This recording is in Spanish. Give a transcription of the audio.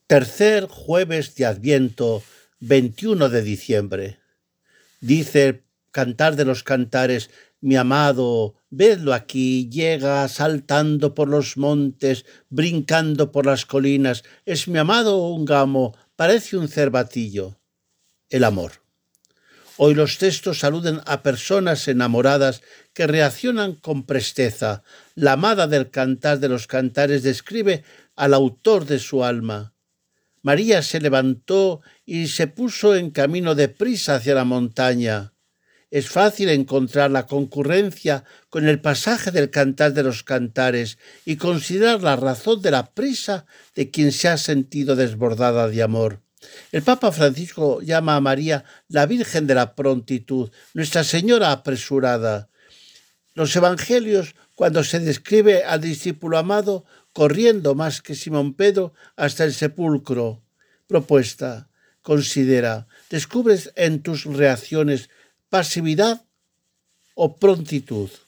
Tercer jueves de Adviento, 21 de diciembre. Dice el Cantar de los Cantares: mi amado, vedlo aquí, llega saltando por los montes, brincando por las colinas. Es mi amado un gamo, parece un cervatillo. El amor. Hoy los textos aluden a personas enamoradas que reaccionan con presteza. La amada del Cantar de los Cantares describe al autor de su alma. María se levantó y se puso en camino deprisa hacia la montaña. Es fácil encontrar la concurrencia con el pasaje del Cantar de los Cantares y considerar la razón de la prisa de quien se ha sentido desbordada de amor. El Papa Francisco llama a María la Virgen de la Prontitud, Nuestra Señora apresurada. Los evangelios, cuando se describe al discípulo amado corriendo más que Simón Pedro hasta el sepulcro. Propuesta: considera, ¿descubres en tus reacciones pasividad o prontitud?